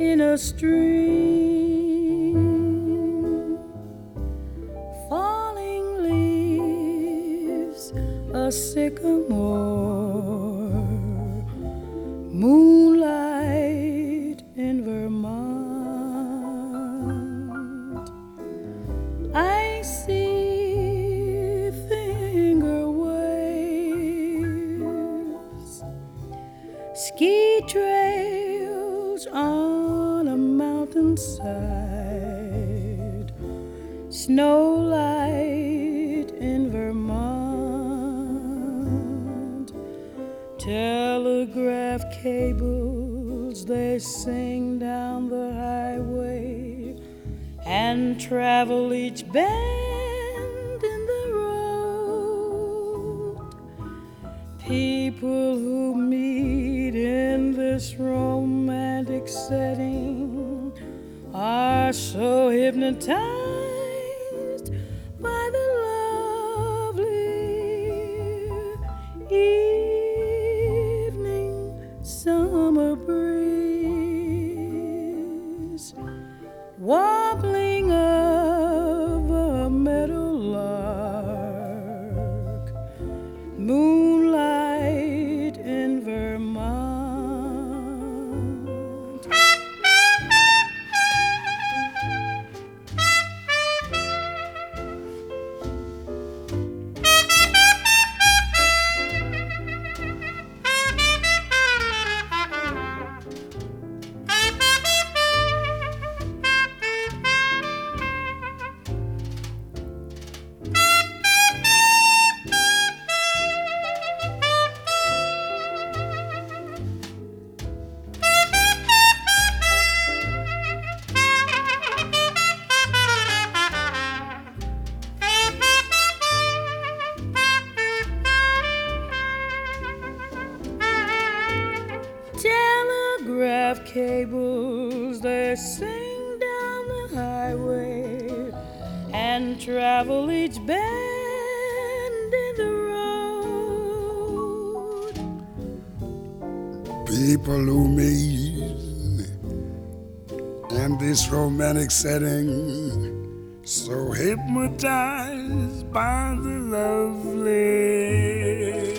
in a stream, falling leaves, a sycamore, moonlight in Vermont. I see finger waves, ski trails on a mountainside, snowlight in Vermont. Telegraph cables, they sing down the highway and travel each bend in the road. People who meet in this romantic setting are so hypnotized by the lovely evening summer breeze, warbling of a meadowlark, moonlight in Vermont. Telegraph cables, they sing down the highway and travel each bend in the road. People who meet in this romantic setting, so hypnotized by the lovely